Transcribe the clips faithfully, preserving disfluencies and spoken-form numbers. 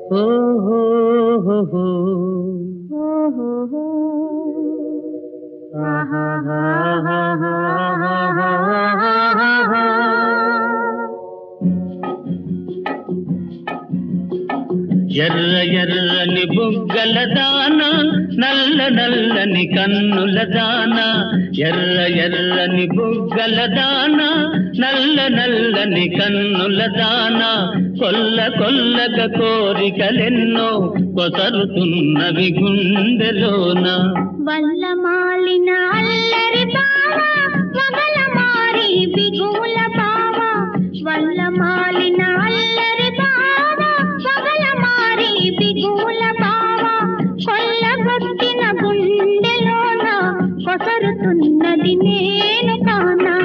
ఎర్ర ఎర్రని బుగ్గల దాన, నల్ల నల్లని కన్నుల దాన. ఎర్ర ఎర్రని బుగ్గల దాన, నల్ల నల్లని కన్నుల దాన. కొల్ల కొల్లగ కోరికలెన్నో కొసరుతున్నవి గుండెలోన. వల్ల మాలిన అల్లరి బావ, వగల మారి బిగుల బావ. వల్ల మాలిన అల్లరి బావ, వగల మారి బిగుల బావ. కొల్లగొట్టిన గుండెలోన కొసరుతున్నది నేను కానా.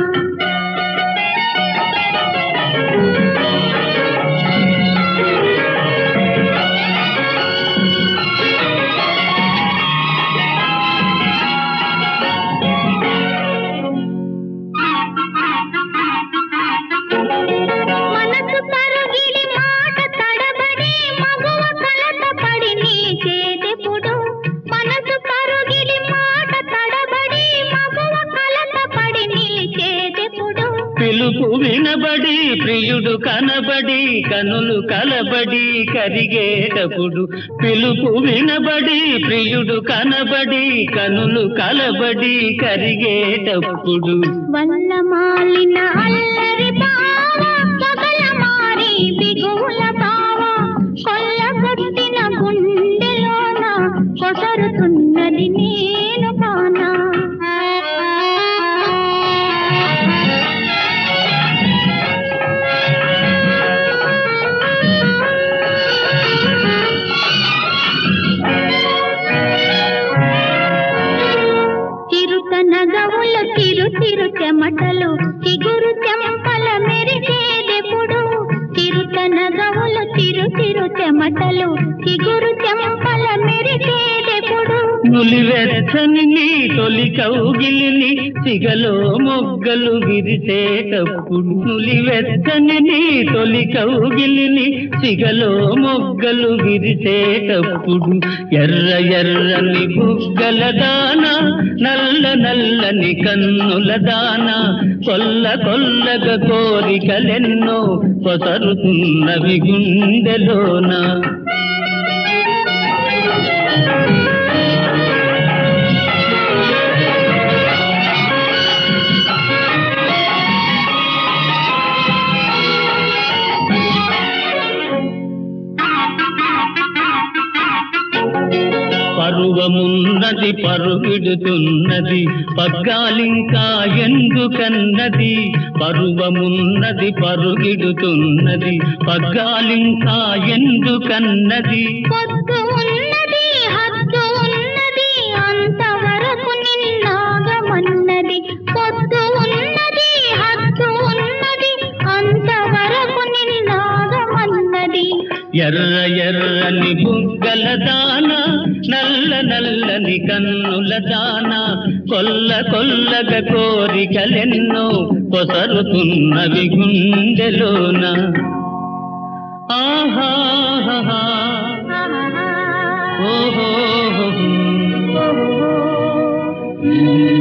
పిలుపు వినబడి ప్రియుడు కనబడి కనులు కలబడి కరిగేటప్పుడు. పిలుపు వినబడి ప్రియుడు కనబడి కనులు కలబడి కరిగేటప్పుడు. వల్ల మాలిన అల్లరి బావ, వగల మారి బిగుల బావ. కొల్లగొట్టిన గుండెలోన కొసరుతున్నది నేను కానా. నగవులు తిరు తిరు చెమటలు చిగురు చెంపల మెరిసేదెప్పుడు. తిరుత నగవులు తిరు తిరు చెమటలు చిగురు చెంపల మెరిసేదెప్పుడు. నులివెచ్చని నీ తొలి కౌగిలిని సిగలో మొగ్గలు విరిసేటప్పుడు. నులివెచ్చని నీ తొలి కౌగిలిని సిగలో మొగ్గలు విరిసేటప్పుడు. ఎర్ర ఎర్రని బుగ్గల దాన, నల్ల నల్లని కన్నుల దాన. కొల్ల కొల్లగ కోరికలెన్నో కొసరుతున్నవి గుండెలోన. పరువమున్నది పరుగిడుతున్నది పగ్గాలింకా ఎందుకన్నది. పరువమున్నది పరుగిడుతున్నది పగ్గాలింకా ఎందుకన్నది. పొద్దు ఉన్నది హద్దు ఉన్నది అంతవరకు నిన్నాగమన్నది. పొద్దు ఉన్నది హద్దు ఉన్నది అంతవరకు నిన్నాగమన్నది. ఎర్ర ఎర్రని బుగ్గల దాన, నల్ల నల్లని కన్నుల దాన. కొల్ల కొల్లగ కోరికలెన్నో కొసరుతున్నవి గుండెలోన. ఆహా ఓహో